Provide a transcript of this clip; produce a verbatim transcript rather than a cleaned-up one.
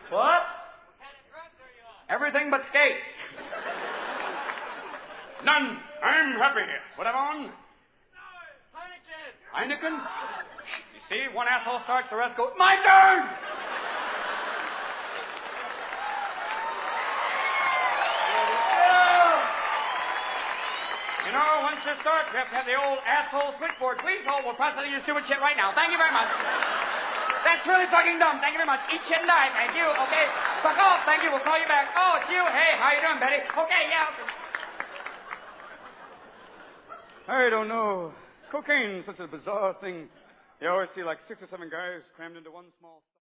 What? Everything but skates. None. I'm happy. What am I on? Heineken. Heineken? You see, one asshole starts, the rest go, my turn! You know, once this starts, we have to have the old asshole switchboard. Please hold. We're processing your stupid shit right now. Thank you very much. That's really fucking dumb. Thank you very much. Eat shit and die. Thank you. Okay. Fuck off. Thank you. We'll call you back. Oh, it's you. Hey, how you doing, Betty? Okay, yeah. I don't know. Cocaine's such a bizarre thing. You always see like six or seven guys crammed into one small...